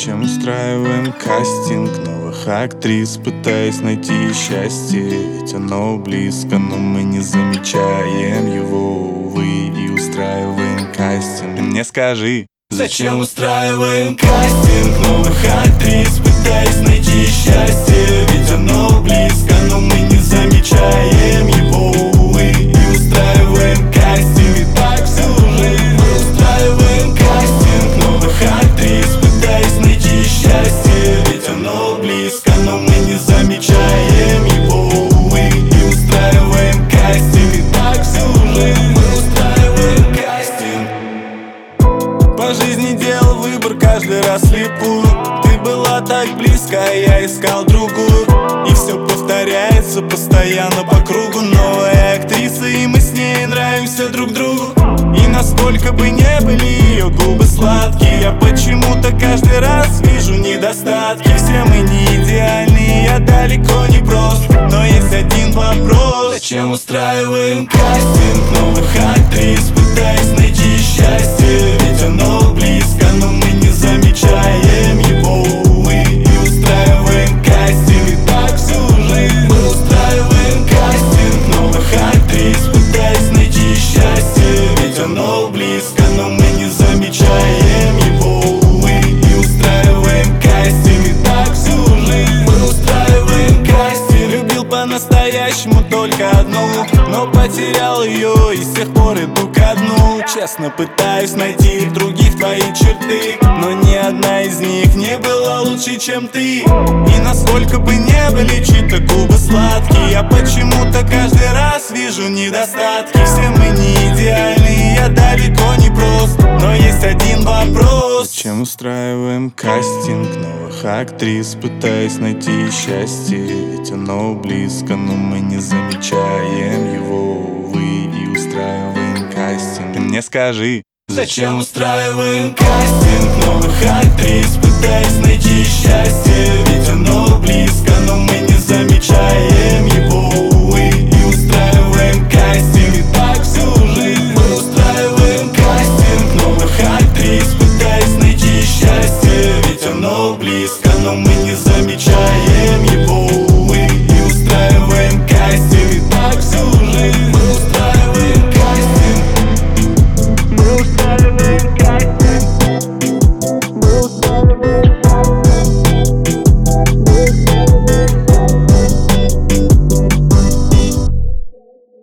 Зачем устраиваем кастинг новых актрис, пытаясь найти счастье? Ведь оно близко, но мы не замечаем его, увы. И устраиваем кастинг. Ты мне скажи, зачем устраиваем кастинг новых актрис, пытаясь найти счастье? Ведь оно близко, но мы не замечаем его, увы. И устраиваем кастинг, и так всю жизнь. Мы устраиваем кастинг новых актрис, пытаясь найти счастье. Ведь оно близко, но мы не замечаем его, увы. И устраиваем кастинг, и так всю жизнь. Мы устраиваем кастинг. По жизни делал выбор каждый раз слепую. Ты была так близко, а я искал другую. И все повторяется постоянно по кругу. Новая актриса, и мы с ней нравимся друг другу. И насколько бы не были ее губы сладкие, я почему-то каждый раз вижу недостатки. Все мы не идеальны, я далеко не прост. Но есть один вопрос: зачем устраиваем кастинг новых актрис, пытаясь найти счастье? Ведь оно близко, но мы не замечаем его, увы. И устраиваем кастинг, и так всю жизнь. Мы устраиваем кастинг новых актрис, пытаясь найти счастье. Ведь оно близко, но мы не замечаем его, увы. И устраиваем кастинг, и так всю жизнь. Мы устраиваем кастинг. Любил по-настоящему только одну, но потерял ее и с тех пор иду ко дну. Честно пытаюсь найти в других твои черты, но ни одна из них не была лучше, чем ты. И насколько бы не были чьи-то губы сладкие, я почему-то каждый раз вижу недостатки. Все мы не идеальны, я далеко не прост. Но есть один вопрос: зачем устраиваем кастинг новых актрис, пытаясь найти счастье? Ведь оно близко, но мы не замечаем его, увы. И устраиваем кастинг. Ты мне скажи, зачем устраиваем кастинг новых актрис, пытаясь найти счастье? Ведь оно близко, но мы не замечаем его, увы.